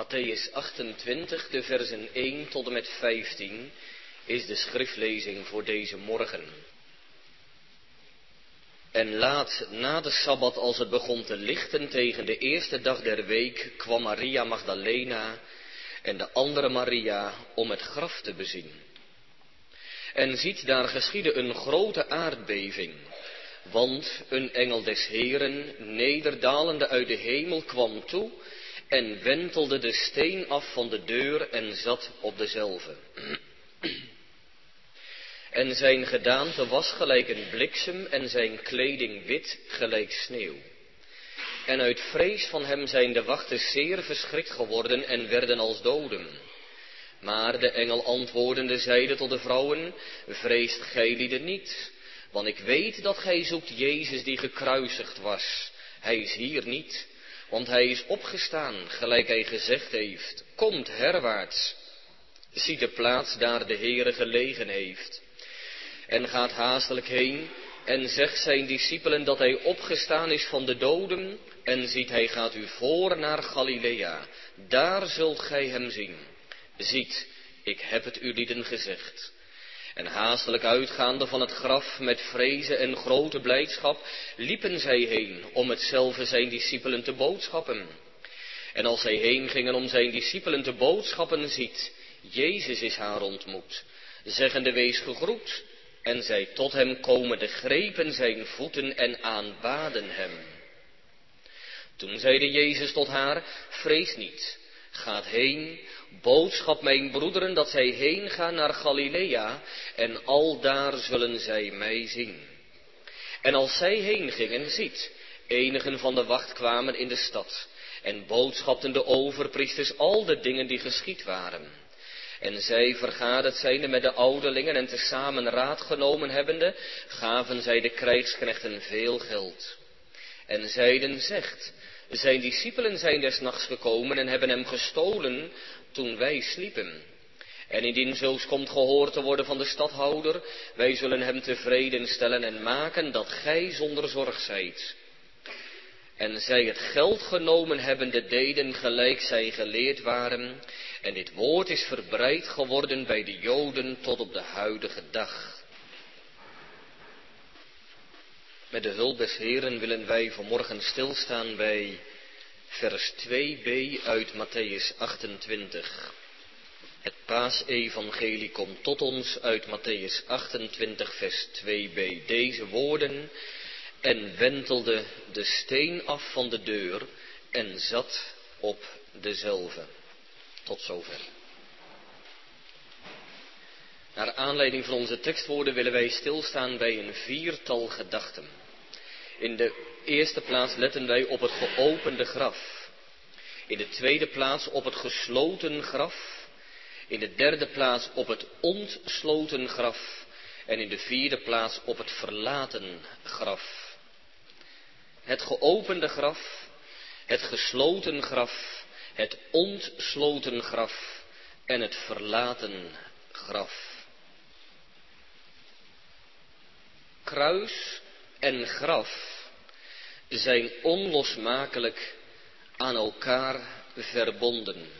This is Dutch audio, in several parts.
Mattheüs 28, de versen 1 tot en met 15, is de schriftlezing voor deze morgen. En laat na de Sabbat, als het begon te lichten tegen de eerste dag der week, kwam Maria Magdalena en de andere Maria om het graf te bezien. En ziet, daar geschiedde een grote aardbeving, want een engel des Heeren, nederdalende uit de hemel, kwam toe en wentelde de steen af van de deur en zat op dezelve. En zijn gedaante was gelijk een bliksem en zijn kleding wit gelijk sneeuw. En uit vrees van hem zijn de wachten zeer verschrikt geworden en werden als doden. Maar de engel antwoordende zeide tot de vrouwen: vreest gijlieden niet, want ik weet dat gij zoekt Jezus die gekruisigd was. Hij is hier niet, want hij is opgestaan, gelijk hij gezegd heeft. Komt herwaarts, ziet de plaats daar de Heere gelegen heeft. En gaat haastelijk heen en zegt zijn discipelen dat hij opgestaan is van de doden. En ziet, hij gaat u voor naar Galilea, daar zult gij hem zien. Ziet, ik heb het u lieden gezegd. En haastelijk uitgaande van het graf met vrezen en grote blijdschap, liepen zij heen om hetzelfde zijn discipelen te boodschappen. En als zij heen gingen om zijn discipelen te boodschappen, ziet, Jezus is haar ontmoet, zeggende: wees gegroet. En zij tot hem komende grepen zijn voeten en aanbaden hem. Toen zeide Jezus tot haar: vrees niet, gaat heen, boodschap mijn broederen dat zij heen gaan naar Galilea, en aldaar zullen zij mij zien. En als zij heen gingen, ziet, enigen van de wacht kwamen in de stad, en boodschapten de overpriesters al de dingen die geschied waren. En zij, vergaderd zijnde met de ouderlingen en tezamen raad genomen hebbende, gaven zij de krijgsknechten veel geld. En zeiden: zegt, zijn discipelen zijn des nachts gekomen en hebben hem gestolen toen wij sliepen. En indien zulks komt gehoord te worden van de stadhouder, wij zullen hem tevreden stellen en maken dat gij zonder zorg zijt. En zij het geld genomen hebbende deden gelijk zij geleerd waren. En dit woord is verbreid geworden bij de Joden tot op de huidige dag. Met de hulp des Heeren willen wij vanmorgen stilstaan bij vers 2b uit Mattheüs 28. Het paasevangelie komt tot ons uit Mattheüs 28 vers 2b. Deze woorden: en wentelde de steen af van de deur en zat op dezelve. Tot zover. Naar aanleiding van onze tekstwoorden willen wij stilstaan bij een viertal gedachten. In de eerste plaats letten wij op het geopende graf. In de tweede plaats op het gesloten graf. In de derde plaats op het ontsloten graf. En in de vierde plaats op het verlaten graf. Het geopende graf, het gesloten graf, het ontsloten graf en het verlaten graf. Kruis en graf zijn onlosmakelijk aan elkaar verbonden.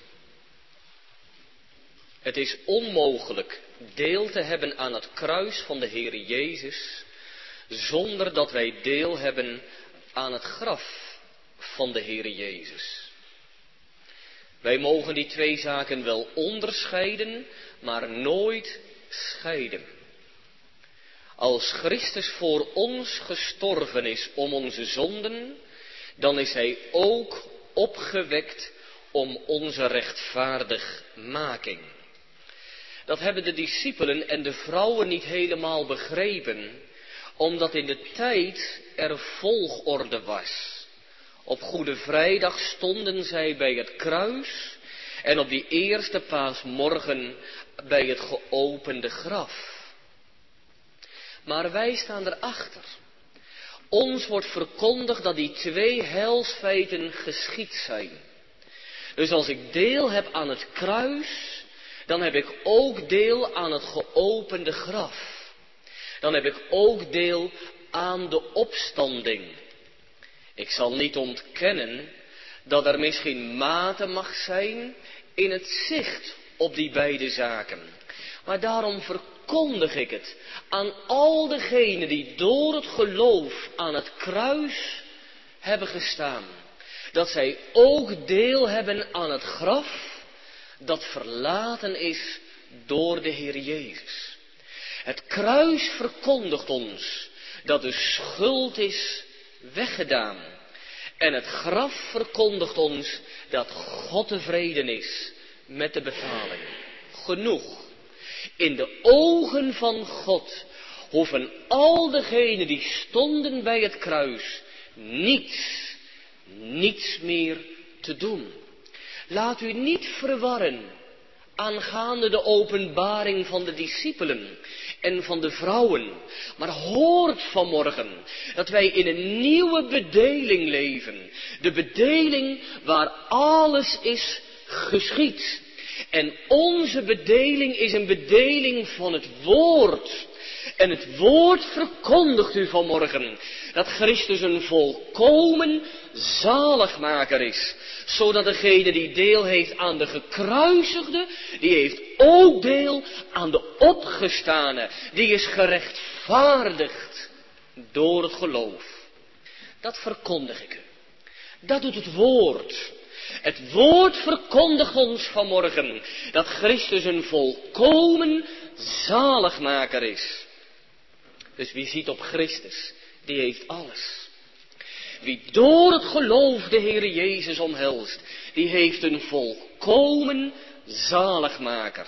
Het is onmogelijk deel te hebben aan het kruis van de Heere Jezus zonder dat wij deel hebben aan het graf van de Heere Jezus. Wij mogen die twee zaken wel onderscheiden, maar nooit scheiden. Als Christus voor ons gestorven is om onze zonden, dan is hij ook opgewekt om onze rechtvaardigmaking. Dat hebben de discipelen en de vrouwen niet helemaal begrepen, omdat in de tijd er volgorde was. Op Goede Vrijdag stonden zij bij het kruis en op die eerste paasmorgen bij het geopende graf. Maar wij staan erachter. Ons wordt verkondigd dat die twee heilsfeiten geschied zijn. Dus als ik deel heb aan het kruis, dan heb ik ook deel aan het geopende graf. Dan heb ik ook deel aan de opstanding. Ik zal niet ontkennen dat er misschien mate mag zijn in het zicht op die beide zaken. Maar daarom verkondig ik het aan al degenen die door het geloof aan het kruis hebben gestaan. Dat zij ook deel hebben aan het graf dat verlaten is door de Heer Jezus. Het kruis verkondigt ons dat de schuld is weggedaan. En het graf verkondigt ons dat God tevreden is met de betaling. Genoeg. In de ogen van God hoeven al degenen die stonden bij het kruis niets meer te doen. Laat u niet verwarren aangaande de openbaring van de discipelen en van de vrouwen. Maar hoort vanmorgen dat wij in een nieuwe bedeling leven. De bedeling waar alles is geschied. En onze bedeling is een bedeling van het woord. En het woord verkondigt u vanmorgen dat Christus een volkomen zaligmaker is. Zodat degene die deel heeft aan de gekruisigde, die heeft ook deel aan de opgestane. Die is gerechtvaardigd door het geloof. Dat verkondig ik u. Dat doet het woord. Het woord verkondigt ons vanmorgen dat Christus een volkomen zaligmaker is. Dus wie ziet op Christus, die heeft alles. Wie door het geloof de Heere Jezus omhelst, die heeft een volkomen zaligmaker.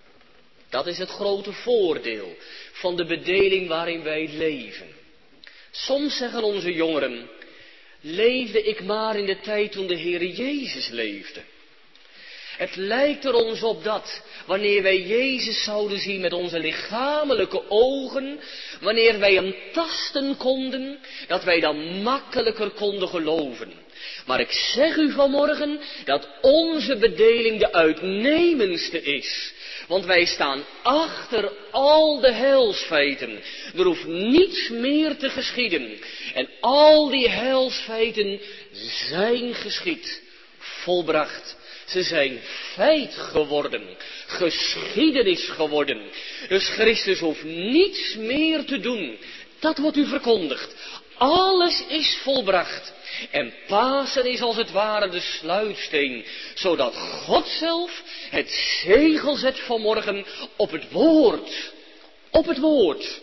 Dat is het grote voordeel van de bedeling waarin wij leven. Soms zeggen onze jongeren, leefde ik maar in de tijd toen de Heere Jezus leefde. Het lijkt er ons op dat, wanneer wij Jezus zouden zien met onze lichamelijke ogen, wanneer wij hem tasten konden, dat wij dan makkelijker konden geloven. Maar ik zeg u vanmorgen dat onze bedeling de uitnemendste is. Want wij staan achter al de heilsfeiten. Er hoeft niets meer te geschieden. En al die heilsfeiten zijn geschied, volbracht. Ze zijn feit geworden, geschiedenis geworden. Dus Christus hoeft niets meer te doen. Dat wordt u verkondigd. Alles is volbracht. En Pasen is als het ware de sluitsteen, zodat God zelf het zegel zet vanmorgen op het woord. Op het woord.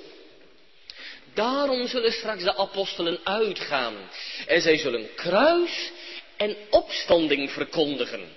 Daarom zullen straks de apostelen uitgaan. En zij zullen kruis en opstanding verkondigen.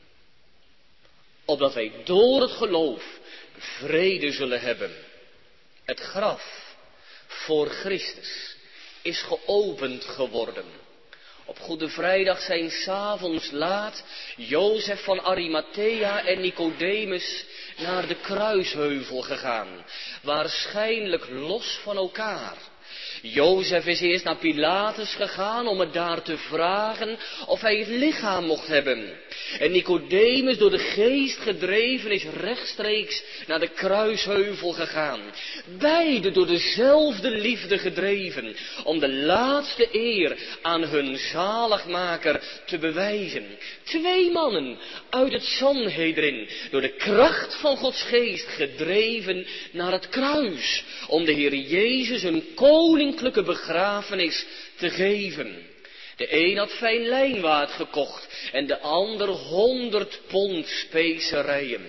Opdat wij door het geloof vrede zullen hebben. Het graf voor Christus is geopend geworden. Op Goede Vrijdag zijn 's avonds laat Jozef van Arimathea en Nicodemus naar de kruisheuvel gegaan. Waarschijnlijk los van elkaar. Jozef is eerst naar Pilatus gegaan om het daar te vragen of hij het lichaam mocht hebben. En Nicodemus, door de geest gedreven, is rechtstreeks naar de kruisheuvel gegaan. Beide door dezelfde liefde gedreven, om de laatste eer aan hun zaligmaker te bewijzen. 2 mannen uit het Sanhedrin, door de kracht van Gods geest gedreven naar het kruis, om de Heer Jezus een koninklijke begrafenis te geven. De een had fijn lijnwaad gekocht en de ander 100 pond specerijen.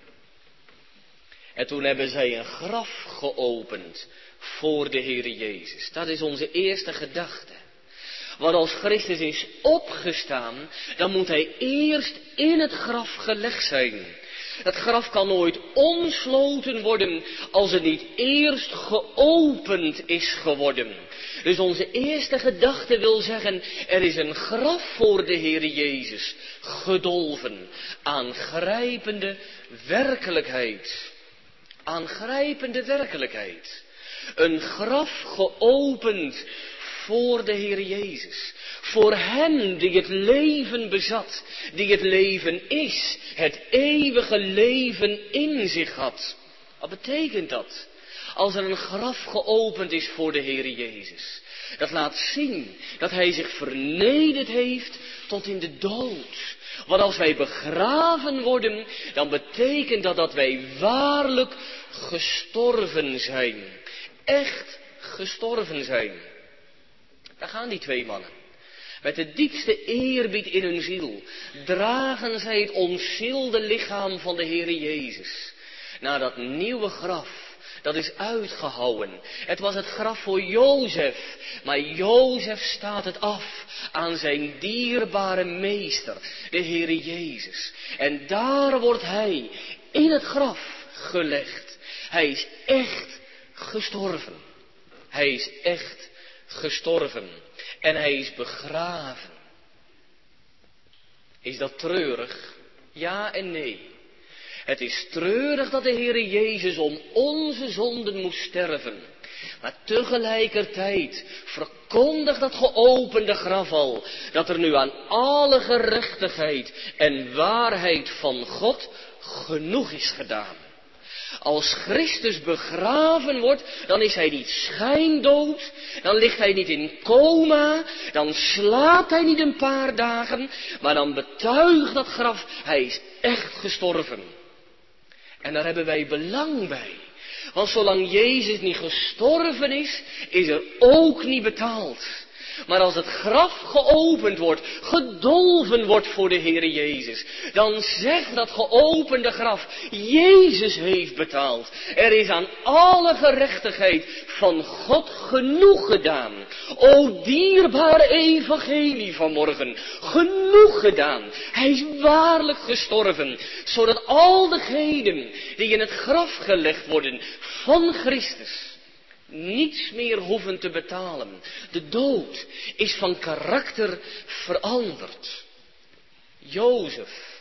En toen hebben zij een graf geopend voor de Heer Jezus. Dat is onze eerste gedachte. Want als Christus is opgestaan, dan moet hij eerst in het graf gelegd zijn. Het graf kan nooit ontsloten worden als het niet eerst geopend is geworden. Dus onze eerste gedachte wil zeggen, er is een graf voor de Heer Jezus gedolven. Aangrijpende werkelijkheid. Aangrijpende werkelijkheid. Een graf geopend voor de Heer Jezus. Voor hem die het leven bezat, die het leven is, het eeuwige leven in zich had. Wat betekent dat? Als er een graf geopend is voor de Heer Jezus, Dat laat zien dat hij zich vernederd heeft tot in de dood. Want als wij begraven worden, dan betekent dat wij waarlijk gestorven zijn. Echt gestorven zijn. Daar gaan die twee mannen. Met de diepste eerbied in hun ziel dragen zij het ontzielde lichaam van de Heere Jezus naar dat nieuwe graf. Dat is uitgehouwen. Het was het graf voor Jozef. Maar Jozef staat het af aan zijn dierbare meester, de Heere Jezus. En daar wordt hij in het graf gelegd. Hij is echt gestorven. Hij is echt gestorven. En hij is begraven. Is dat treurig? Ja en nee. Het is treurig dat de Heere Jezus om onze zonden moest sterven. Maar tegelijkertijd verkondigt dat geopende graf al dat er nu aan alle gerechtigheid en waarheid van God genoeg is gedaan. Als Christus begraven wordt, dan is hij niet schijndood, dan ligt hij niet in coma, dan slaapt hij niet een paar dagen, maar dan betuigt dat graf, hij is echt gestorven. En daar hebben wij belang bij. Want zolang Jezus niet gestorven is er ook niet betaald. Maar als het graf geopend wordt, gedolven wordt voor de Heere Jezus, dan zegt dat geopende graf, Jezus heeft betaald. Er is aan alle gerechtigheid van God genoeg gedaan. O dierbare evangelie vanmorgen, genoeg gedaan. Hij is waarlijk gestorven, zodat al degenen die in het graf gelegd worden van Christus niets meer hoeven te betalen. De dood is van karakter veranderd. Jozef,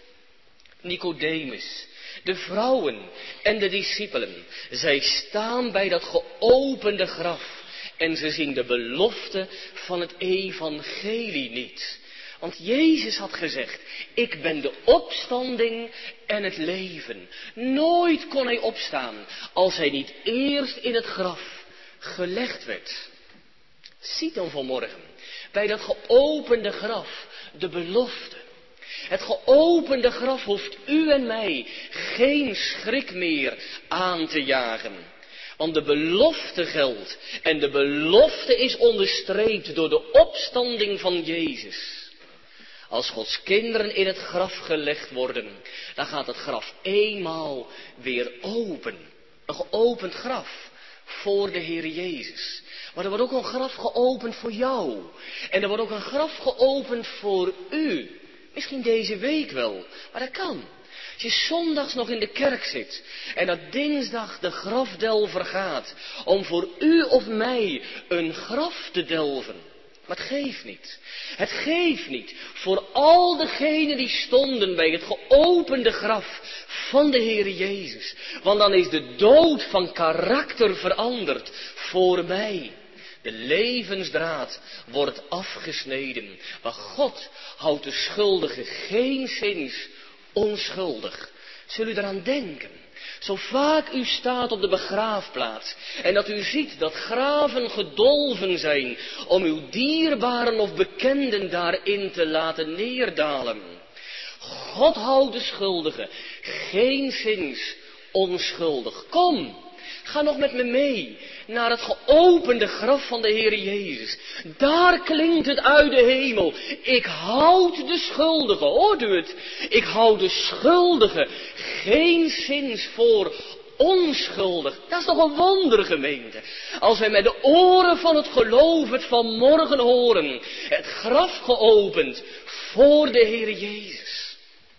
Nicodemus, de vrouwen en de discipelen, zij staan bij dat geopende graf en ze zien de belofte van het evangelie niet. Want Jezus had gezegd, ik ben de opstanding en het leven. Nooit kon hij opstaan als hij niet eerst in het graf gelegd werd. Zie dan vanmorgen bij dat geopende graf de belofte. Het geopende graf hoeft u en mij geen schrik meer aan te jagen. Want de belofte geldt en de belofte is onderstreept door de opstanding van Jezus. Als Gods kinderen in het graf gelegd worden, dan gaat het graf eenmaal weer open. Een geopend graf voor de Heere Jezus. Maar er wordt ook een graf geopend voor jou. En er wordt ook een graf geopend voor u. Misschien deze week wel, maar dat kan. Als je zondags nog in de kerk zit en dat dinsdag de grafdelver gaat om voor u of mij een graf te delven. Maar het geeft niet. Het geeft niet voor al degenen die stonden bij het geopende graf van de Heere Jezus. Want dan is de dood van karakter veranderd voor mij. De levensdraad wordt afgesneden. Maar God houdt de schuldige geenszins onschuldig. Zul u eraan denken? Zo vaak u staat op de begraafplaats en dat u ziet dat graven gedolven zijn om uw dierbaren of bekenden daarin te laten neerdalen. God houdt de schuldige geenszins onschuldig. Kom, ga nog met me mee naar het geopende graf van de Heere Jezus. Daar klinkt het uit de hemel. Ik houd de schuldige, hoort u het? Ik houd de schuldige geenszins voor onschuldig. Dat is toch een wonder, gemeente. Als wij met de oren van het geloof het vanmorgen horen. Het graf geopend voor de Heere Jezus.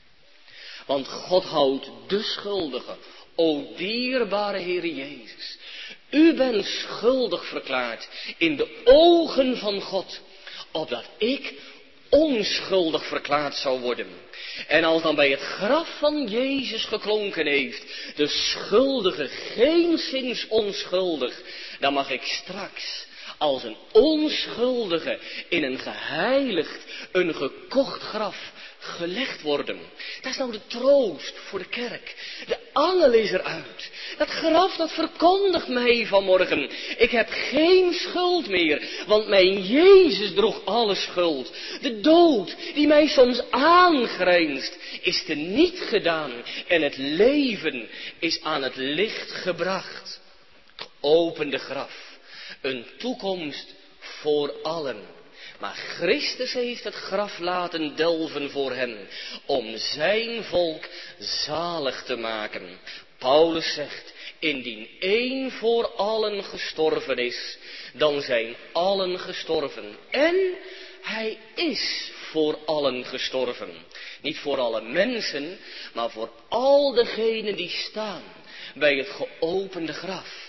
Want God houdt de schuldige, o dierbare Heere Jezus. U bent schuldig verklaard in de ogen van God, opdat ik onschuldig verklaard zou worden. En als dan bij het graf van Jezus geklonken heeft, de schuldige geenszins onschuldig, dan mag ik straks als een onschuldige in een geheiligd, een gekocht graf gelegd worden. Dat is nou de troost voor de kerk. De angel is eruit. Dat graf, dat verkondigt mij vanmorgen. Ik heb geen schuld meer, want mijn Jezus droeg alle schuld. De dood die mij soms aangrijnst, is teniet gedaan. En het leven is aan het licht gebracht. Geopende graf. Een toekomst voor allen. Maar Christus heeft het graf laten delven voor hen, om zijn volk zalig te maken. Paulus zegt, indien één voor allen gestorven is, dan zijn allen gestorven. En hij is voor allen gestorven. Niet voor alle mensen, maar voor al degenen die staan bij het geopende graf.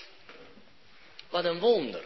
Wat een wonder.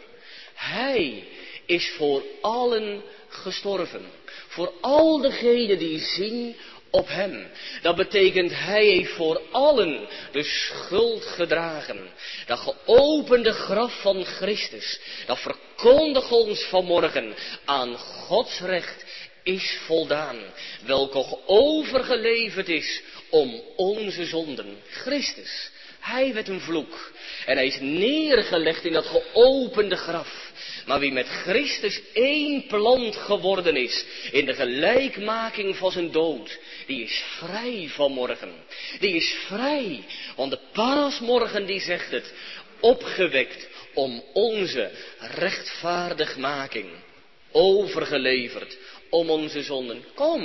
Hij is voor allen gestorven. Voor al degenen die zien op hem. Dat betekent, hij heeft voor allen de schuld gedragen. Dat geopende graf van Christus, dat verkondigt ons vanmorgen, aan Gods recht is voldaan. Welke overgeleverd is om onze zonden. Christus, hij werd een vloek. En hij is neergelegd in dat geopende graf. Maar wie met Christus één plant geworden is, in de gelijkmaking van zijn dood, die is vrij vanmorgen. Die is vrij, want de paasmorgen die zegt het, opgewekt om onze rechtvaardigmaking, overgeleverd om onze zonden.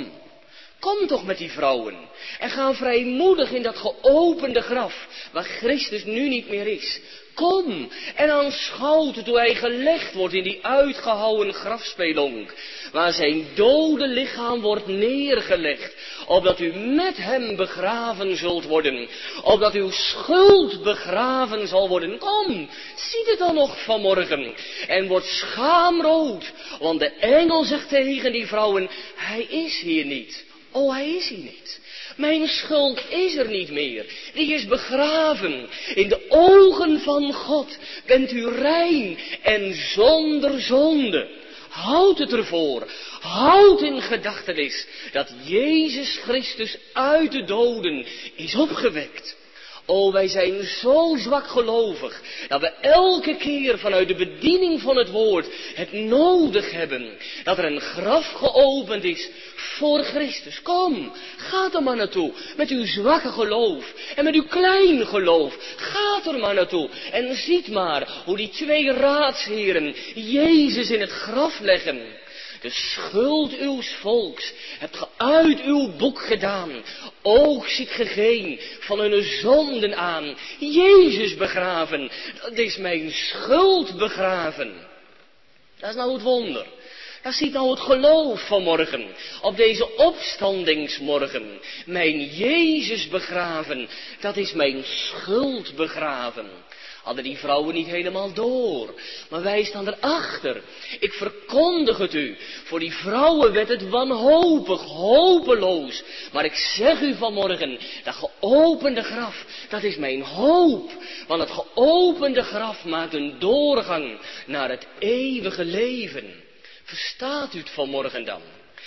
Kom toch met die vrouwen en ga vrijmoedig in dat geopende graf, waar Christus nu niet meer is. Kom en aanschouw het hoe hij gelegd wordt in die uitgehouwen grafspelonk, waar zijn dode lichaam wordt neergelegd, opdat u met hem begraven zult worden, opdat uw schuld begraven zal worden. Kom, ziet het dan nog vanmorgen en wordt schaamrood, want de engel zegt tegen die vrouwen, hij is hier niet. Oh, hij is hier niet. Mijn schuld is er niet meer. Die is begraven. In de ogen van God bent u rein en zonder zonde. Houd het ervoor. Houd in gedachtenis dat Jezus Christus uit de doden is opgewekt. O, wij zijn zo zwak gelovig, dat we elke keer vanuit de bediening van het woord het nodig hebben, dat er een graf geopend is voor Christus. Kom, ga er maar naartoe, met uw zwakke geloof en met uw klein geloof. Ga er maar naartoe en ziet maar hoe die twee raadsheren Jezus in het graf leggen. De schuld uw volks hebt ge uit uw boek gedaan. Ook ziet ge geen van hun zonden aan. Jezus begraven, dat is mijn schuld begraven. Dat is nou het wonder. Dat ziet nou het geloof vanmorgen, op deze opstandingsmorgen. Mijn Jezus begraven, dat is mijn schuld begraven. Hadden die vrouwen niet helemaal door, maar wij staan erachter. Ik verkondig het u, voor die vrouwen werd het wanhopig, hopeloos. Maar ik zeg u vanmorgen, dat geopende graf, dat is mijn hoop. Want het geopende graf maakt een doorgang naar het eeuwige leven. Verstaat u het vanmorgen dan?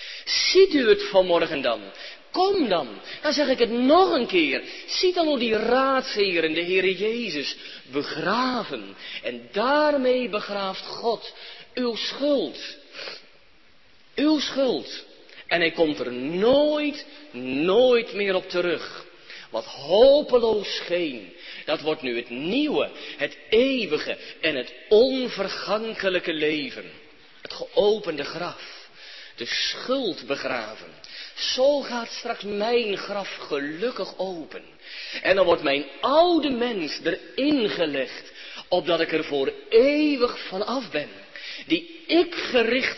Ziet u het vanmorgen dan? Kom dan zeg ik het nog een keer. Zie dan hoe die raadsheren, de Heere Jezus, begraven. En daarmee begraaft God uw schuld. Uw schuld. En hij komt er nooit meer op terug. Wat hopeloos scheen, dat wordt nu het nieuwe, het eeuwige en het onvergankelijke leven. Het geopende graf. De schuld begraven. Zo gaat straks mijn graf gelukkig open. En dan wordt mijn oude mens erin gelegd, opdat ik er voor eeuwig van af ben. Die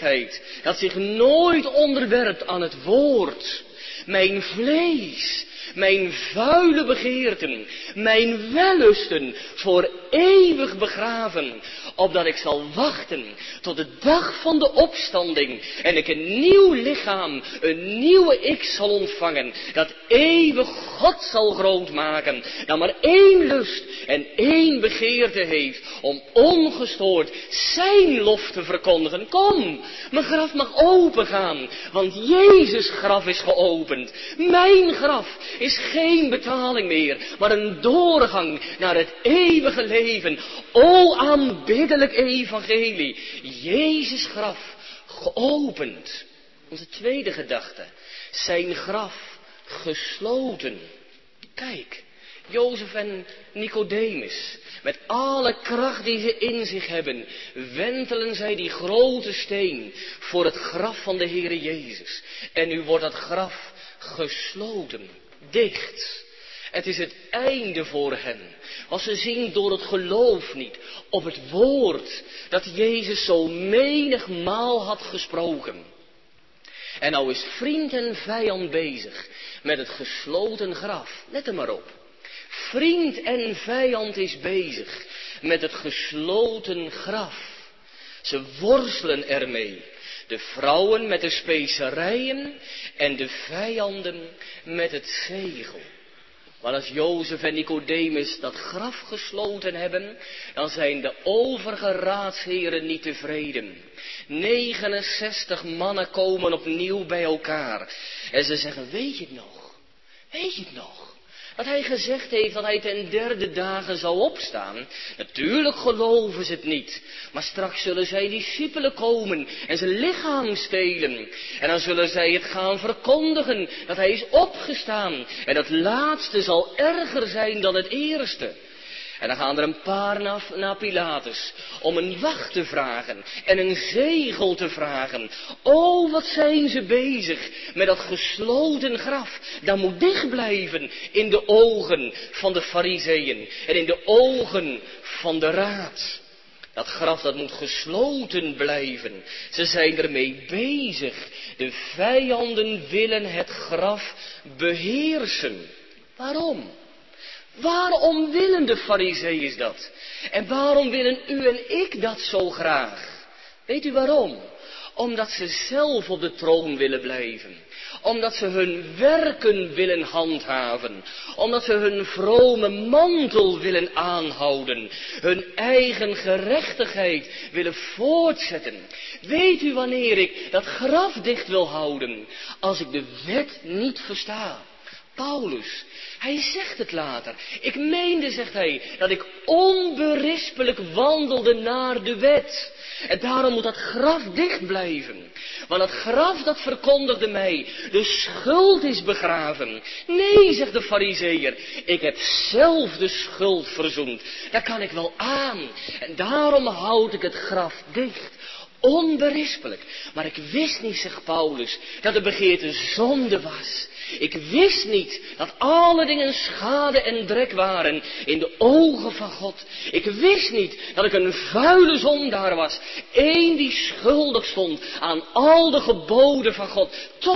ik-gerichtheid, dat zich nooit onderwerpt aan het woord. Mijn vlees, mijn vuile begeerten, mijn wellusten voor eeuwig begraven, opdat ik zal wachten tot de dag van de opstanding en ik een nieuw lichaam, een nieuwe ik zal ontvangen, dat eeuwig God zal groot maken, dat maar één lust en één begeerte heeft om ongestoord zijn lof te verkondigen. Kom, mijn graf mag opengaan, want Jezus' graf is geopend. Mijn graf is geen betaling meer, maar een doorgang naar het eeuwige leven. O aanbiddelijk evangelie, Jezus' graf geopend. Onze tweede gedachte, zijn graf gesloten. Kijk, Jozef en Nicodemus, met alle kracht die ze in zich hebben, wentelen zij die grote steen voor het graf van de Heere Jezus. En nu wordt dat graf gesloten, dicht. Het is het einde voor hen, want ze zien door het geloof niet op het woord dat Jezus zo menigmaal had gesproken. En nou is vriend en vijand bezig met het gesloten graf. Let er maar op. Vriend en vijand is bezig met het gesloten graf. Ze worstelen ermee. De vrouwen met de specerijen en de vijanden met het zegel. Maar als Jozef en Nicodemus dat graf gesloten hebben, dan zijn de overige raadsheren niet tevreden. 69 mannen komen opnieuw bij elkaar. En ze zeggen, weet je het nog? Weet je het nog? Dat hij gezegd heeft dat hij ten derde dagen zou opstaan. Natuurlijk geloven ze het niet. Maar straks zullen zij discipelen komen en zijn lichaam stelen. En dan zullen zij het gaan verkondigen dat hij is opgestaan. En het laatste zal erger zijn dan het eerste. En dan gaan er een paar naar Pilatus om een wacht te vragen en een zegel te vragen. Oh, wat zijn ze bezig met dat gesloten graf. Dat moet dicht blijven in de ogen van de Farizeeën en in de ogen van de raad. Dat graf dat moet gesloten blijven. Ze zijn ermee bezig. De vijanden willen het graf beheersen. Waarom? Waarom willen de Farizeeën dat? En waarom willen u en ik dat zo graag? Weet u waarom? Omdat ze zelf op de troon willen blijven. Omdat ze hun werken willen handhaven. Omdat ze hun vrome mantel willen aanhouden. Hun eigen gerechtigheid willen voortzetten. Weet u wanneer ik dat graf dicht wil houden? Als ik de wet niet versta. Paulus, hij zegt het later. Ik meende, zegt hij, dat ik onberispelijk wandelde naar de wet. En daarom moet dat graf dicht blijven. Want dat graf dat verkondigde mij, de schuld is begraven. Nee, zegt de Farizeeër, ik heb zelf de schuld verzoend. Dat kan ik wel aan. En daarom houd ik het graf dicht. Onberispelijk. Maar ik wist niet, zegt Paulus, dat de begeerte zonde was. Ik wist niet dat alle dingen schade en drek waren in de ogen van God. Ik wist niet dat ik een vuile zondaar was. Eén die schuldig stond aan al de geboden van God.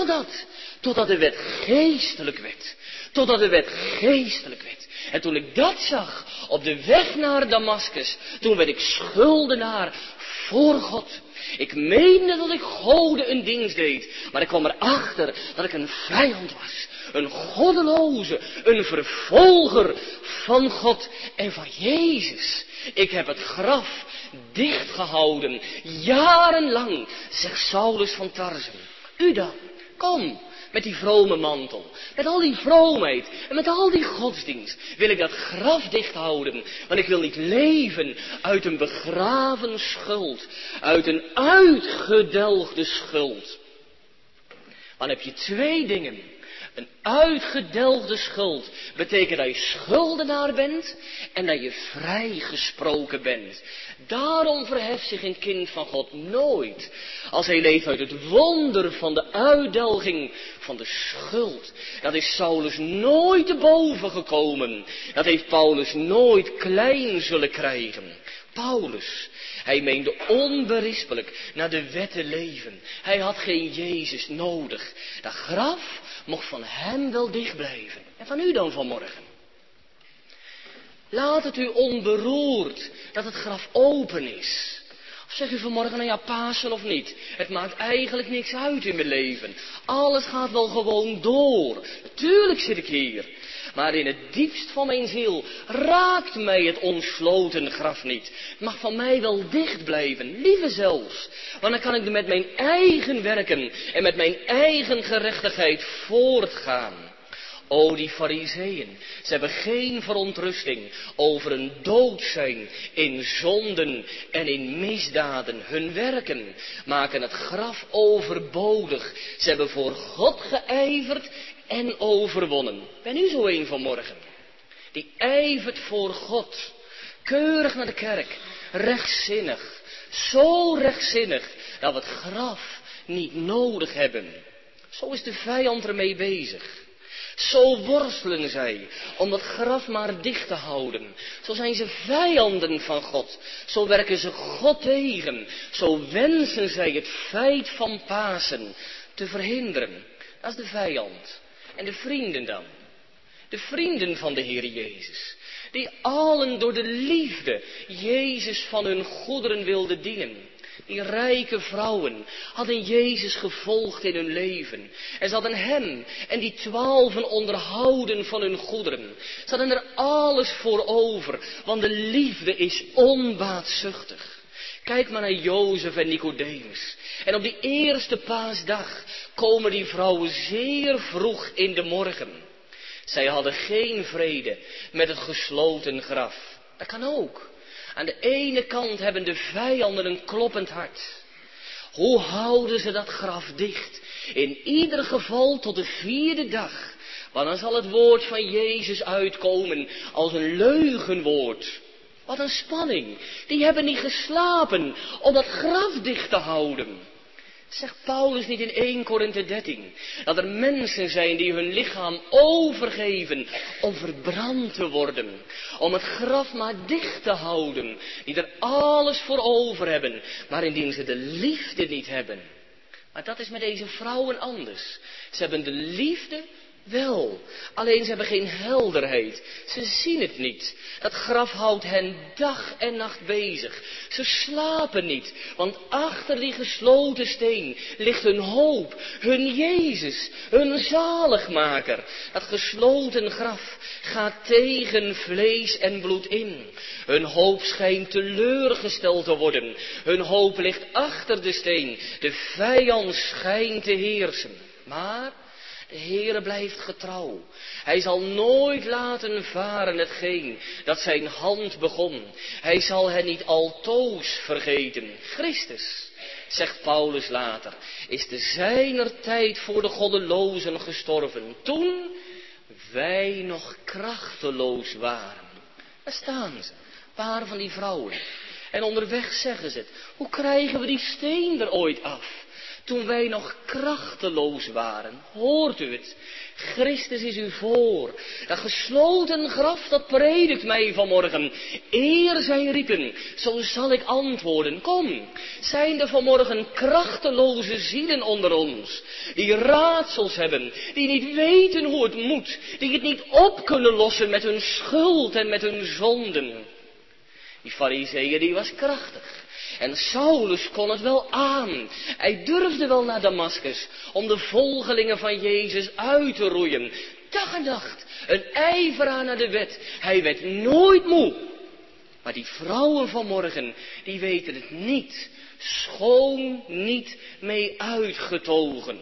Totdat de wet geestelijk werd. Totdat de wet geestelijk werd. En toen ik dat zag op de weg naar Damaskus, toen werd ik schuldenaar voor God. Ik meende dat ik Gode een dienst deed, maar ik kwam erachter dat ik een vijand was. Een goddeloze, een vervolger van God en van Jezus. Ik heb het graf dichtgehouden, jarenlang, zegt Saulus van Tarsum. U dan, kom. Met die vrome mantel, met al die vroomheid en met al die godsdienst wil ik dat graf dicht houden. Want ik wil niet leven uit een begraven schuld, uit een uitgedelgde schuld. Dan heb je twee dingen. Een uitgedelgde schuld betekent dat je schuldenaar bent en dat je vrijgesproken bent. Daarom verheft zich een kind van God nooit als hij leeft uit het wonder van de uitdelging van de schuld. Dat is Saulus nooit te boven gekomen. Dat heeft Paulus nooit klein zullen krijgen. Paulus, hij meende onberispelijk naar de wet te leven. Hij had geen Jezus nodig. Dat graf mocht van hem wel dicht blijven. En van u dan vanmorgen. Laat het u onberoerd dat het graf open is. Of zeg u vanmorgen, nou ja, Pasen of niet. Het maakt eigenlijk niks uit in mijn leven. Alles gaat wel gewoon door. Natuurlijk zit ik hier. Maar in het diepst van mijn ziel raakt mij het ontsloten graf niet. Het mag van mij wel dicht blijven, liever zelfs. Want dan kan ik er met mijn eigen werken en met mijn eigen gerechtigheid voortgaan. O, die Farizeeën, ze hebben geen verontrusting over een dood zijn in zonden en in misdaden. Hun werken maken het graf overbodig. Ze hebben voor God geijverd en overwonnen. Ben u zo een vanmorgen? Die ijvert voor God. Keurig naar de kerk. Rechtzinnig. Zo rechtzinnig dat we het graf niet nodig hebben. Zo is de vijand ermee bezig. Zo worstelen zij om dat graf maar dicht te houden. Zo zijn ze vijanden van God. Zo werken ze God tegen. Zo wensen zij het feit van Pasen te verhinderen. Dat is de vijand. En de vrienden dan? De vrienden van de Heer Jezus. Die allen door de liefde Jezus van hun goederen wilden dienen. Die rijke vrouwen hadden Jezus gevolgd in hun leven. En ze hadden hem en die 12 onderhouden van hun goederen. Ze hadden er alles voor over, want de liefde is onbaatzuchtig. Kijk maar naar Jozef en Nicodemus. En op die eerste paasdag komen die vrouwen zeer vroeg in de morgen. Zij hadden geen vrede met het gesloten graf. Dat kan ook. Aan de ene kant hebben de vijanden een kloppend hart. Hoe houden ze dat graf dicht? In ieder geval tot de 4e dag. Want dan zal het woord van Jezus uitkomen als een leugenwoord. Wat een spanning. Die hebben niet geslapen om dat graf dicht te houden. Zegt Paulus niet in 1 Korinthe 13, dat er mensen zijn die hun lichaam overgeven om verbrand te worden, om het graf maar dicht te houden, die er alles voor over hebben, maar indien ze de liefde niet hebben. Maar dat is met deze vrouwen anders. Ze hebben de liefde wel, alleen ze hebben geen helderheid. Ze zien het niet. Dat graf houdt hen dag en nacht bezig. Ze slapen niet, want achter die gesloten steen ligt hun hoop, hun Jezus, hun zaligmaker. Dat gesloten graf gaat tegen vlees en bloed in. Hun hoop schijnt teleurgesteld te worden. Hun hoop ligt achter de steen. De vijand schijnt te heersen. Maar de Heere blijft getrouw. Hij zal nooit laten varen hetgeen dat zijn hand begon. Hij zal hen niet altoos vergeten. Christus, zegt Paulus later, is te zijner tijd voor de goddelozen gestorven. Toen wij nog krachteloos waren. Daar staan ze, een paar van die vrouwen. En onderweg zeggen ze het. Hoe krijgen we die steen er ooit af? Toen wij nog krachteloos waren. Hoort u het? Christus is u voor. Dat gesloten graf, dat predikt mij vanmorgen. Eer zij riepen, zo zal ik antwoorden. Kom, zijn er vanmorgen krachteloze zielen onder ons. Die raadsels hebben, die niet weten hoe het moet. Die het niet op kunnen lossen met hun schuld en met hun zonden. Die Farizeeën, die was krachtig. En Saulus kon het wel aan. Hij durfde wel naar Damaskus om de volgelingen van Jezus uit te roeien. Dag en nacht, een ijveraar naar de wet. Hij werd nooit moe. Maar die vrouwen vanmorgen, die weten het niet. Schoon niet mee uitgetogen.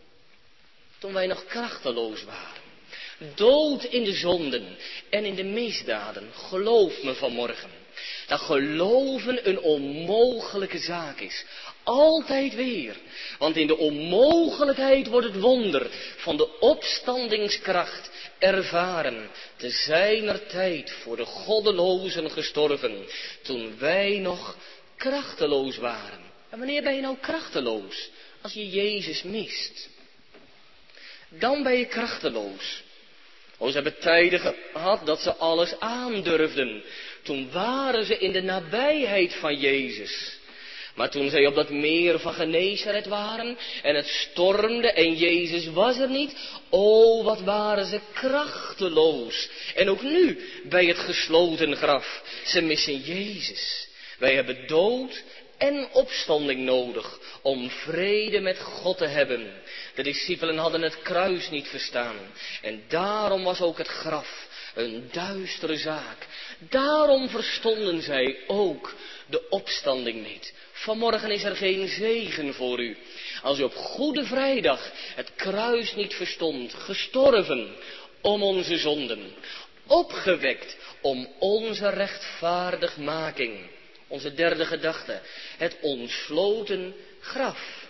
Toen wij nog krachteloos waren. Dood in de zonden en in de misdaden. Geloof me vanmorgen. Dat geloven een onmogelijke zaak is. Altijd weer. Want in de onmogelijkheid wordt het wonder van de opstandingskracht ervaren. Te zijner tijd voor de goddelozen gestorven. Toen wij nog krachteloos waren. En wanneer ben je nou krachteloos? Als je Jezus mist. Dan ben je krachteloos. Oh, ze hebben tijden gehad dat ze alles aandurfden. Toen waren ze in de nabijheid van Jezus. Maar toen zij op dat meer van Genesaret waren en het stormde en Jezus was er niet, o wat waren ze krachteloos. En ook nu bij het gesloten graf, ze missen Jezus. Wij hebben dood en opstanding nodig om vrede met God te hebben. De discipelen hadden het kruis niet verstaan en daarom was ook het graf een duistere zaak. Daarom verstonden zij ook de opstanding niet. Vanmorgen is er geen zegen voor u. Als u op Goede Vrijdag het kruis niet verstond, gestorven om onze zonden, opgewekt om onze rechtvaardigmaking. Onze derde gedachte, het ontsloten graf.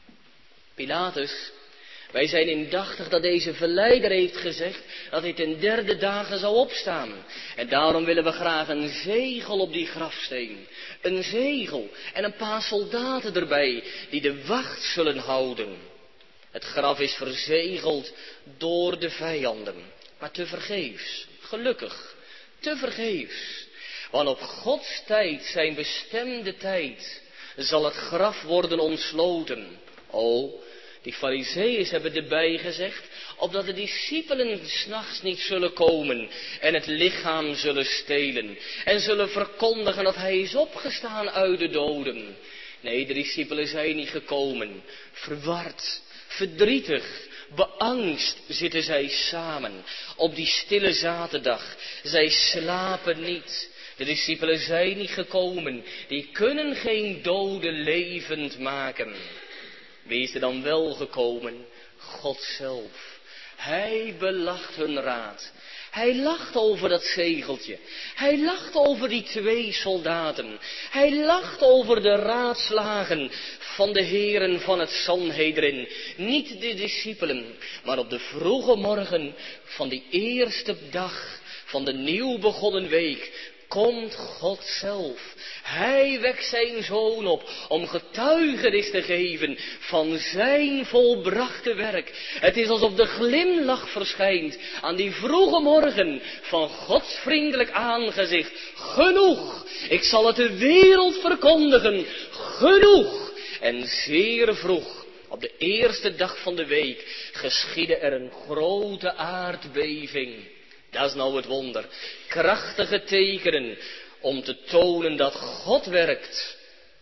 Pilatus, wij zijn indachtig dat deze verleider heeft gezegd dat hij ten derde dagen zou opstaan. En daarom willen we graag een zegel op die grafsteen. Een zegel en een paar soldaten erbij die de wacht zullen houden. Het graf is verzegeld door de vijanden, maar tevergeefs, gelukkig, tevergeefs. Want op Gods tijd, zijn bestemde tijd, zal het graf worden ontsloten. O, die farizeeërs hebben erbij gezegd, opdat de discipelen 's nachts niet zullen komen en het lichaam zullen stelen en zullen verkondigen dat hij is opgestaan uit de doden. Nee, de discipelen zijn niet gekomen. Verward, verdrietig, beangst zitten zij samen op die stille zaterdag. Zij slapen niet. De discipelen zijn niet gekomen. Die kunnen geen doden levend maken. Wie is er dan wel gekomen? God zelf. Hij belacht hun raad. Hij lacht over dat zegeltje. Hij lacht over die 2 soldaten. Hij lacht over de raadslagen van de heren van het Sanhedrin. Niet de discipelen, maar op de vroege morgen van die eerste dag van de nieuw begonnen week komt God zelf. Hij wekt zijn zoon op om getuigenis te geven van zijn volbrachte werk. Het is alsof de glimlach verschijnt aan die vroege morgen van Gods vriendelijk aangezicht. Genoeg, ik zal het de wereld verkondigen. Genoeg. En zeer vroeg, op de eerste dag van de week, geschiedde er een grote aardbeving. Dat is nou het wonder. Krachtige tekenen om te tonen dat God werkt.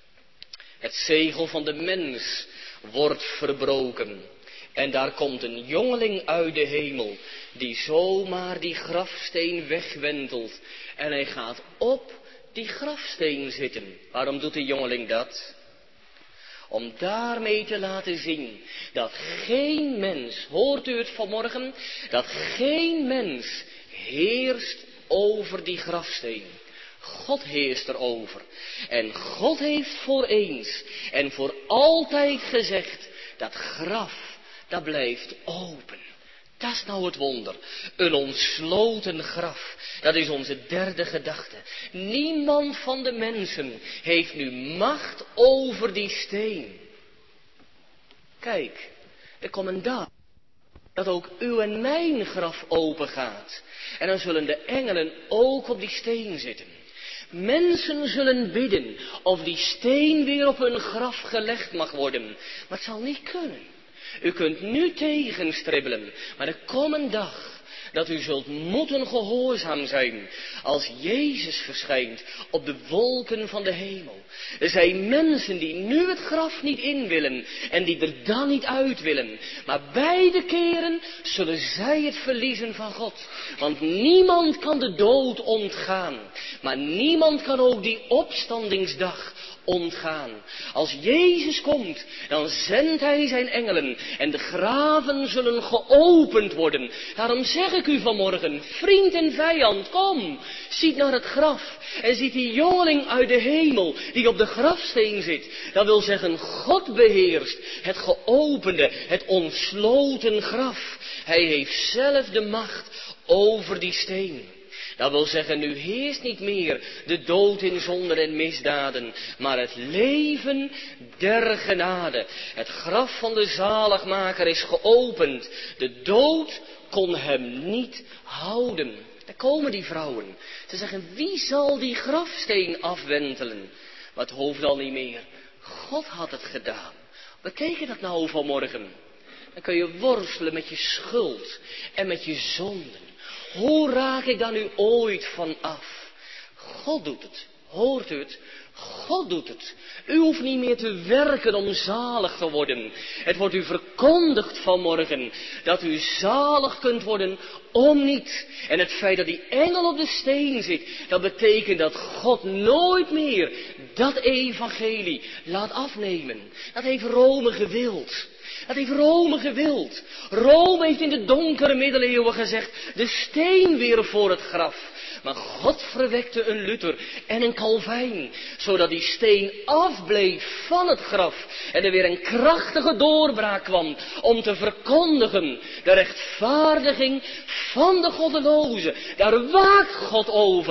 Het zegel van de mens wordt verbroken. En daar komt een jongeling uit de hemel die zomaar die grafsteen wegwentelt. En hij gaat op die grafsteen zitten. Waarom doet die jongeling dat? Om daarmee te laten zien dat geen mens, hoort u het vanmorgen, dat geen mens heerst over die grafsteen. God heerst erover. En God heeft voor eens en voor altijd gezegd, dat graf, dat blijft open. Dat is nou het wonder. Een ontsloten graf. Dat is onze derde gedachte. Niemand van de mensen heeft nu macht over die steen. Kijk, er komt een dag dat ook uw en mijn graf open gaat. En dan zullen de engelen ook op die steen zitten. Mensen zullen bidden of die steen weer op hun graf gelegd mag worden. Maar het zal niet kunnen. U kunt nu tegenstribbelen, maar er komt een dag dat u zult moeten gehoorzaam zijn als Jezus verschijnt op de wolken van de hemel. Er zijn mensen die nu het graf niet in willen en die er dan niet uit willen. Maar beide keren zullen zij het verliezen van God. Want niemand kan de dood ontgaan, maar niemand kan ook die opstandingsdag ontgaan. Als Jezus komt, dan zendt hij zijn engelen en de graven zullen geopend worden. Daarom zeg ik u vanmorgen, vriend en vijand, kom, ziet naar het graf en ziet die jongeling uit de hemel die op de grafsteen zit. Dat wil zeggen, God beheerst het geopende, het ontsloten graf. Hij heeft zelf de macht over die steen. Dat wil zeggen, nu heerst niet meer de dood in zonden en misdaden, maar het leven der genade. Het graf van de zaligmaker is geopend. De dood kon hem niet houden. Daar komen die vrouwen. Ze zeggen, wie zal die grafsteen afwentelen? Maar het hoofd al niet meer. God had het gedaan. Betekent dat nou vanmorgen? Dan kun je worstelen met je schuld en met je zonden. Hoe raak ik daar nu ooit van af? God doet het. Hoort u het? God doet het. U hoeft niet meer te werken om zalig te worden. Het wordt u verkondigd vanmorgen dat u zalig kunt worden om niet. En het feit dat die engel op de steen zit, dat betekent dat God nooit meer dat evangelie laat afnemen. Dat heeft Rome gewild. Dat heeft Rome gewild. Rome heeft in de donkere middeleeuwen gezegd, de steen weer voor het graf. Maar God verwekte een Luther en een Calvijn, zodat die steen afbleef van het graf. En er weer een krachtige doorbraak kwam om te verkondigen de rechtvaardiging van de goddelozen. Daar waakt God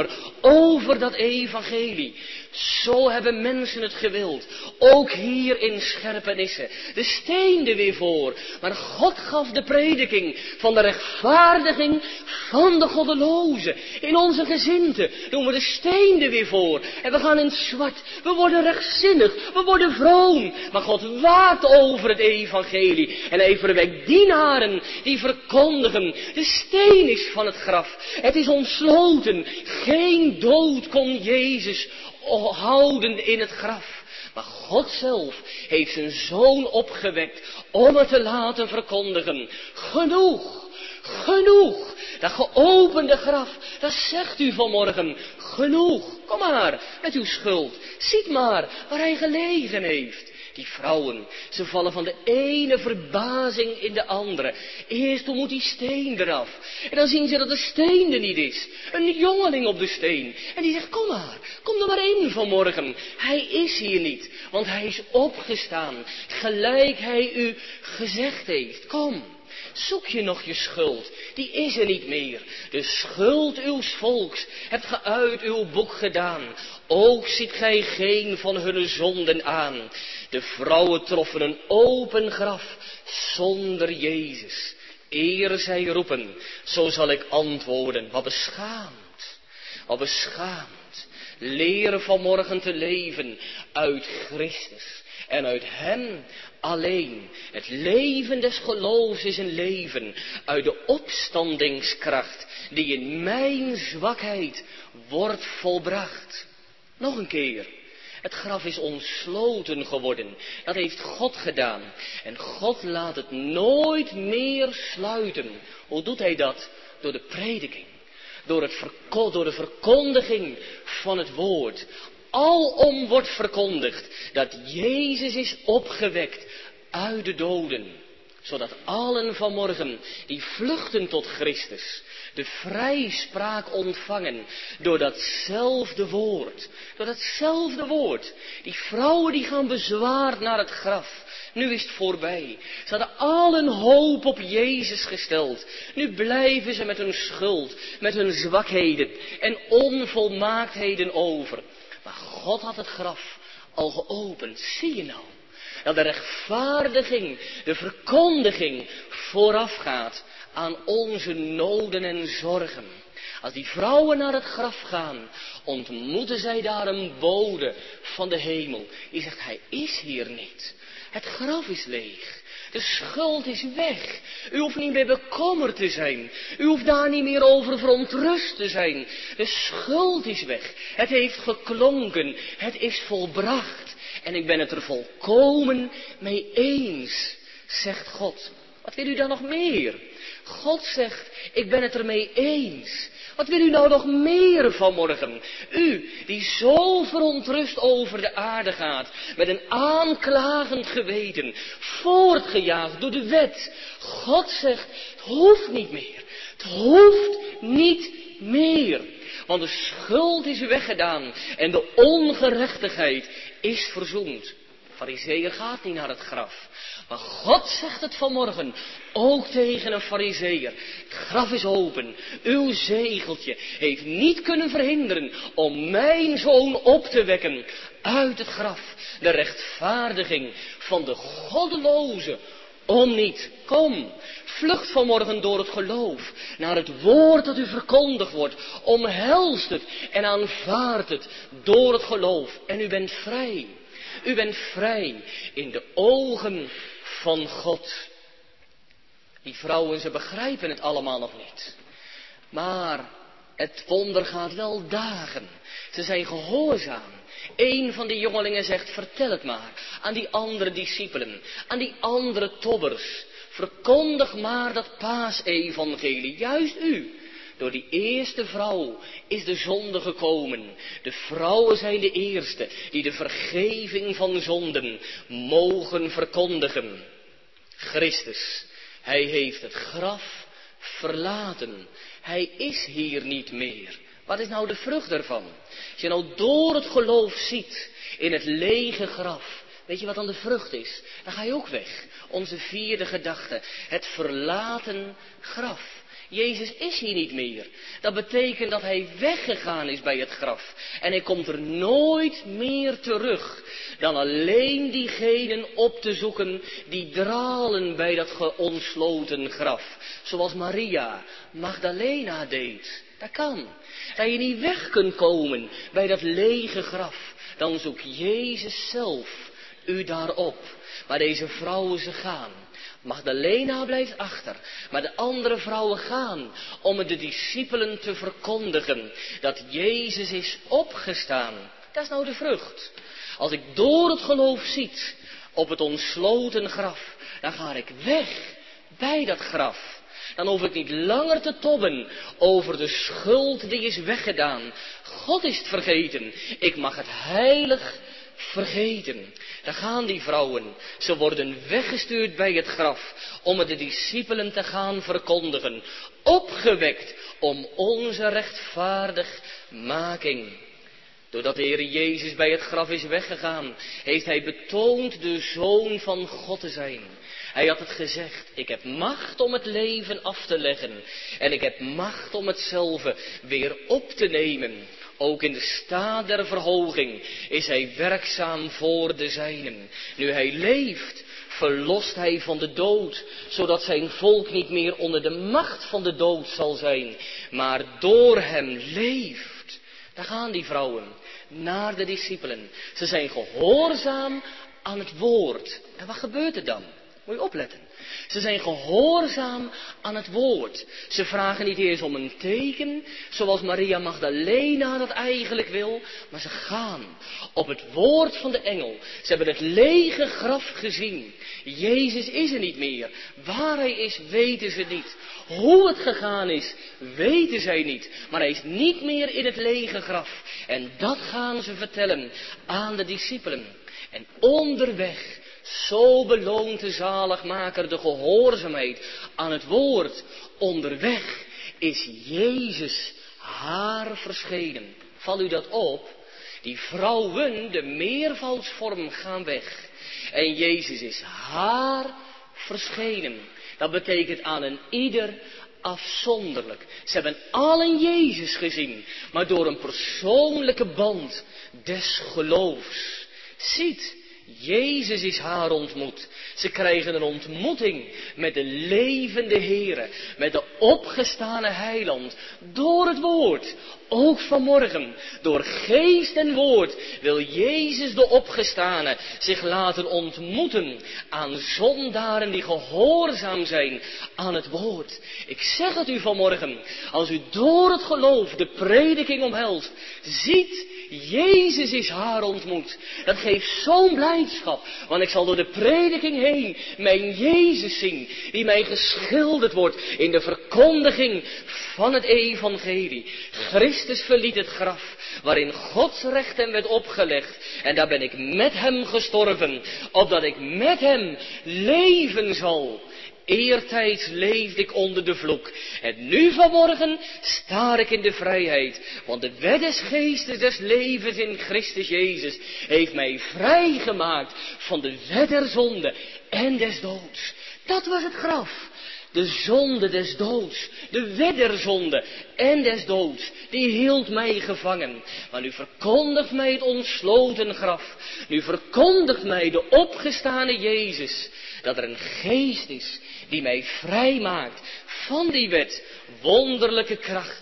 over dat evangelie. Zo hebben mensen het gewild. Ook hier in Scherpenisse. De steen er weer voor. Maar God gaf de prediking van de rechtvaardiging van de goddelozen. In onze gezinten doen we de steen er weer voor. En we gaan in het zwart. We worden rechtzinnig. We worden vroom. Maar God waakt over het evangelie. En hij verwekt dienaren die verkondigen. De steen is van het graf. Het is ontsloten. Geen dood kon Jezus houden in het graf. Maar God zelf heeft zijn zoon opgewekt om het te laten verkondigen. Genoeg, genoeg. Dat geopende graf, dat zegt u vanmorgen. Genoeg, kom maar met uw schuld. Ziet maar waar hij gelegen heeft. Die vrouwen, ze vallen van de ene verbazing in de andere. Eerst toen moet die steen eraf. En dan zien ze dat de steen er niet is. Een jongeling op de steen. En die zegt, kom er maar in vanmorgen. Hij is hier niet, want hij is opgestaan. Gelijk hij u gezegd heeft. Kom, zoek je nog je schuld. Die is er niet meer. De schuld uws volks hebt ge uit uw boek gedaan. Ook ziet gij geen van hun zonden aan. De vrouwen troffen een open graf zonder Jezus. Eer zij roepen, zo zal ik antwoorden. Wat beschaamd, wat beschaamd. Leren vanmorgen te leven uit Christus en uit hem alleen. Het leven des geloofs is een leven uit de opstandingskracht die in mijn zwakheid wordt volbracht. Nog een keer. Het graf is ontsloten geworden. Dat heeft God gedaan. En God laat het nooit meer sluiten. Hoe doet hij dat? Door de prediking. Door de verkondiging van het woord. Alom wordt verkondigd dat Jezus is opgewekt uit de doden. Zodat allen vanmorgen die vluchten tot Christus de vrijspraak ontvangen door datzelfde woord. Door datzelfde woord. Die vrouwen die gaan bezwaard naar het graf. Nu is het voorbij. Ze hadden allen hoop op Jezus gesteld. Nu blijven ze met hun schuld, met hun zwakheden en onvolmaaktheden over. Maar God had het graf al geopend. Zie je nou? Dat de rechtvaardiging, de verkondiging voorafgaat aan onze noden en zorgen. Als die vrouwen naar het graf gaan, ontmoeten zij daar een bode van de hemel. Die zegt, hij is hier niet. Het graf is leeg. De schuld is weg. U hoeft niet meer bekommerd te zijn. U hoeft daar niet meer over verontrust te zijn. De schuld is weg. Het heeft geklonken. Het is volbracht. En ik ben het er volkomen mee eens, zegt God. Wat wil u dan nog meer? God zegt, ik ben het ermee eens. Wat wil u nou nog meer vanmorgen? U, die zo verontrust over de aarde gaat, met een aanklagend geweten, voortgejaagd door de wet. God zegt, het hoeft niet meer. Het hoeft niet meer. Want de schuld is weggedaan en de ongerechtigheid is verzoend. De Farizeeër gaat niet naar het graf. Maar God zegt het vanmorgen, ook tegen een Farizeeër. Het graf is open. Uw zegeltje heeft niet kunnen verhinderen om mijn zoon op te wekken uit het graf. De rechtvaardiging van de goddeloze. Om niet. Kom, vlucht vanmorgen door het geloof naar het woord dat u verkondigd wordt. Omhelst het en aanvaardt het door het geloof. En u bent vrij. U bent vrij in de ogen van God. Die vrouwen, ze begrijpen het allemaal nog niet. Maar het wonder gaat wel dagen. Ze zijn gehoorzaam. Eén van die jongelingen zegt, vertel het maar aan die andere discipelen, aan die andere tobbers. Verkondig maar dat paasevangelie, juist u. Door die eerste vrouw is de zonde gekomen. De vrouwen zijn de eerste die de vergeving van zonden mogen verkondigen. Christus, hij heeft het graf verlaten. Hij is hier niet meer. Wat is nou de vrucht daarvan? Als je nou door het geloof ziet in het lege graf, weet je wat dan de vrucht is? Dan ga je ook weg. Onze vierde gedachte, het verlaten graf. Jezus is hier niet meer. Dat betekent dat hij weggegaan is bij het graf. En hij komt er nooit meer terug dan alleen diegenen op te zoeken die dralen bij dat ontsloten graf. Zoals Maria Magdalena deed. Dat kan. Dat je niet weg kunt komen bij dat lege graf. Dan zoekt Jezus zelf u daarop. Maar deze vrouwen, ze gaan. Magdalena blijft achter, maar de andere vrouwen gaan om het de discipelen te verkondigen dat Jezus is opgestaan. Dat is nou de vrucht. Als ik door het geloof ziet op het ontsloten graf, dan ga ik weg bij dat graf. Dan hoef ik niet langer te tobben over de schuld die is weggedaan. God is het vergeten. Ik mag het heilig vergeten. Daar gaan die vrouwen. Ze worden weggestuurd bij het graf om het de discipelen te gaan verkondigen. Opgewekt om onze rechtvaardigmaking. Doordat de Heer Jezus bij het graf is weggegaan, heeft hij betoond de Zoon van God te zijn. Hij had het gezegd, ik heb macht om het leven af te leggen en ik heb macht om hetzelfde weer op te nemen. Ook in de staat der verhoging is hij werkzaam voor de zijnen. Nu hij leeft, verlost hij van de dood, zodat zijn volk niet meer onder de macht van de dood zal zijn, maar door hem leeft. Daar gaan die vrouwen naar de discipelen. Ze zijn gehoorzaam aan het woord. En wat gebeurt er dan? Moet je opletten. Ze zijn gehoorzaam aan het woord. Ze vragen niet eens om een teken, zoals Maria Magdalena dat eigenlijk wil. Maar ze gaan op het woord van de engel. Ze hebben het lege graf gezien. Jezus is er niet meer. Waar hij is, weten ze niet. Hoe het gegaan is, weten zij niet. Maar hij is niet meer in het lege graf. En dat gaan ze vertellen aan de discipelen. En onderweg, zo beloont de zaligmaker de gehoorzaamheid aan het woord. Onderweg is Jezus haar verschenen. Val u dat op? Die vrouwen, de meervoudsvorm, gaan weg. En Jezus is haar verschenen. Dat betekent aan een ieder afzonderlijk. Ze hebben allen Jezus gezien, maar door een persoonlijke band des geloofs. Ziet, Jezus is haar ontmoet. Ze krijgen een ontmoeting met de levende Heere, met de opgestane Heiland, door het woord. Ook vanmorgen, door geest en woord, wil Jezus de opgestane zich laten ontmoeten aan zondaren die gehoorzaam zijn aan het woord. Ik zeg het u vanmorgen, als u door het geloof de prediking omhelst, ziet, Jezus is haar ontmoet. Dat geeft zo'n blijdschap, want ik zal door de prediking heen mijn Jezus zien, die mij geschilderd wordt in de verkondiging van het evangelie. Christus verliet het graf, waarin Gods recht hem werd opgelegd. En daar ben ik met hem gestorven, opdat ik met hem leven zal. Eertijds leefde ik onder de vloek. En nu vanmorgen sta ik in de vrijheid. Want de wet des geestes des levens in Christus Jezus heeft mij vrijgemaakt van de wet der zonde en des doods. Dat was het graf. De zonde des doods, de wet der zonde en des doods, die hield mij gevangen. Maar nu verkondigt mij het ontsloten graf. Nu verkondigt mij de opgestane Jezus, dat er een geest is die mij vrijmaakt van die wet. Wonderlijke kracht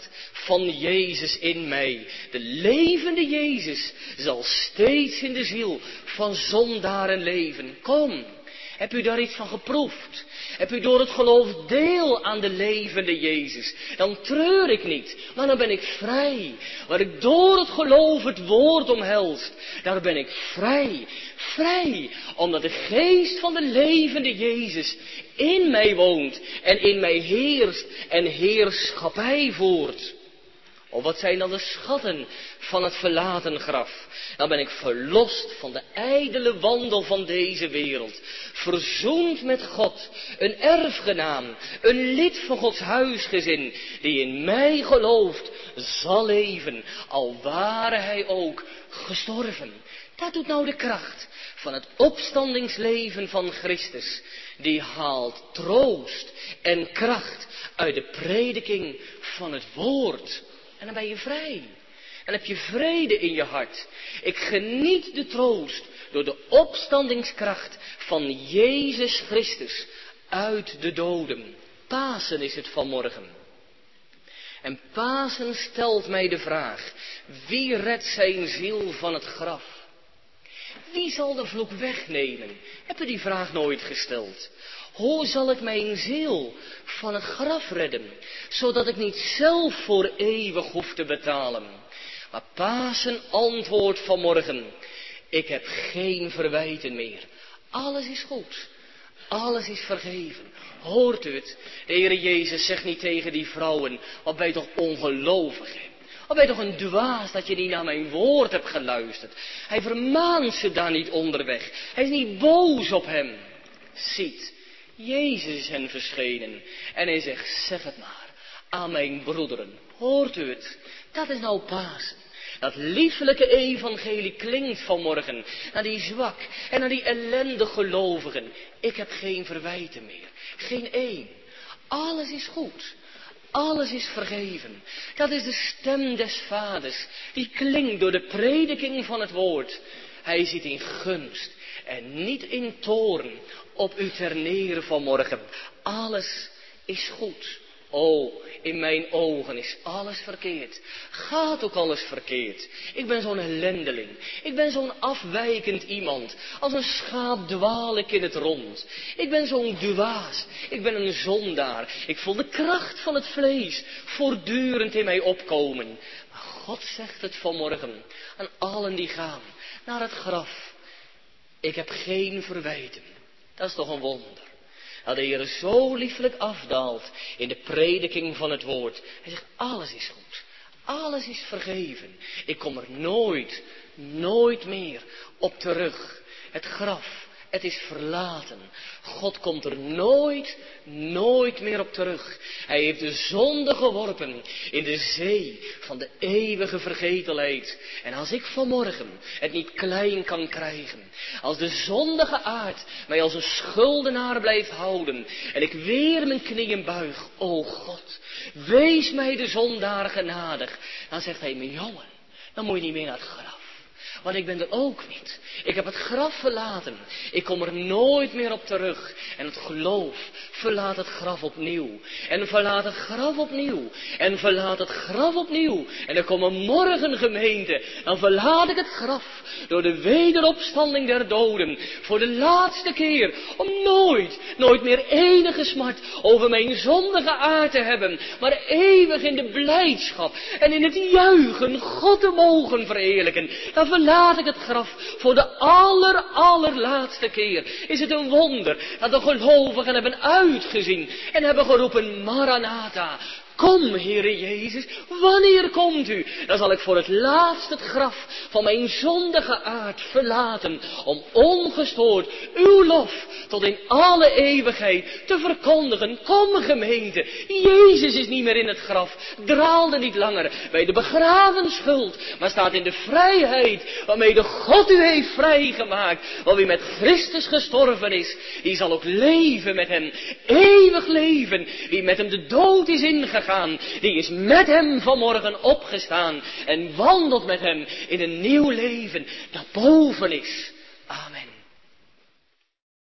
van Jezus in mij. De levende Jezus zal steeds in de ziel van zondaren leven. Kom, heb u daar iets van geproefd? Heb u door het geloof deel aan de levende Jezus? Dan treur ik niet, maar dan ben ik vrij. Waar ik door het geloof het woord omhelst, daar ben ik vrij. Vrij, omdat de geest van de levende Jezus in mij woont en in mij heerst en heerschappij voert. Of wat zijn dan de schatten van het verlaten graf? Dan ben ik verlost van de ijdele wandel van deze wereld. Verzoend met God, een erfgenaam, een lid van Gods huisgezin, die in mij gelooft, zal leven, al ware hij ook gestorven. Dat doet nou de kracht van het opstandingsleven van Christus. Die haalt troost en kracht uit de prediking van het woord. En dan ben je vrij. En heb je vrede in je hart. Ik geniet de troost door de opstandingskracht van Jezus Christus uit de doden. Pasen is het vanmorgen. En Pasen stelt mij de vraag: wie redt zijn ziel van het graf? Wie zal de vloek wegnemen? Heb je die vraag nooit gesteld? Hoe zal ik mijn ziel van het graf redden, zodat ik niet zelf voor eeuwig hoef te betalen? Maar Pasen antwoordt vanmorgen: ik heb geen verwijten meer. Alles is goed. Alles is vergeven. Hoort u het? De Heere Jezus zegt niet tegen die vrouwen: wat ben je toch ongelovig, hè? Wat ben je toch een dwaas dat je niet naar mijn woord hebt geluisterd? Hij vermaant ze daar niet onderweg. Hij is niet boos op hem. Ziet, Jezus is hen verschenen. En hij zegt: zeg het maar aan mijn broederen. Hoort u het? Dat is nou Pasen. Dat liefelijke evangelie klinkt vanmorgen naar die zwak en naar die ellendige gelovigen. Ik heb geen verwijten meer. Geen één. Alles is goed. Alles is vergeven. Dat is de stem des Vaders. Die klinkt door de prediking van het woord. Hij zit in gunst en niet in toorn op u ter neer vanmorgen. Alles is goed. O, in mijn ogen is alles verkeerd. Gaat ook alles verkeerd. Ik ben zo'n ellendeling. Ik ben zo'n afwijkend iemand. Als een schaap dwaal ik in het rond. Ik ben zo'n dwaas. Ik ben een zondaar. Ik voel de kracht van het vlees voortdurend in mij opkomen. Maar God zegt het vanmorgen aan allen die gaan naar het graf: ik heb geen verwijten. Dat is toch een wonder. Dat de Heer zo liefelijk afdaalt in de prediking van het woord. Hij zegt: alles is goed. Alles is vergeven. Ik kom er nooit meer op terug. Het graf, het is verlaten. God komt er nooit meer op terug. Hij heeft de zonde geworpen in de zee van de eeuwige vergetelheid. En als ik vanmorgen het niet klein kan krijgen, als de zondige aard mij als een schuldenaar blijft houden en ik weer mijn knieën buig: o God, wees mij de zondaar genadig. Dan zegt hij: mijn jongen, dan moet je niet meer naar het graf. Want ik ben er ook niet. Ik heb het graf verlaten. Ik kom er nooit meer op terug. En het geloof verlaat het graf opnieuw. En verlaat het graf opnieuw. En verlaat het graf opnieuw. En er komt een morgen, gemeente. Dan verlaat ik het graf door de wederopstanding der doden. Voor de laatste keer. Om nooit meer enige smart over mijn zondige aard te hebben. Maar eeuwig in de blijdschap en in het juichen God te mogen verheerlijken. Dan verlaat ik het graf voor de allerlaatste keer. Is het een wonder dat de gelovigen hebben uitgezien en hebben geroepen: Maranatha. Kom, Heere Jezus, wanneer komt u? Dan zal ik voor het laatst het graf van mijn zondige aard verlaten, om ongestoord uw lof tot in alle eeuwigheid te verkondigen. Kom, gemeente, Jezus is niet meer in het graf, draalde niet langer bij de begraven schuld, maar staat in de vrijheid waarmee de God u heeft vrijgemaakt. Want wie met Christus gestorven is, die zal ook leven met hem, eeuwig leven. Wie met hem de dood is ingegaan, die is met hem vanmorgen opgestaan en wandelt met hem in een nieuw leven dat boven is.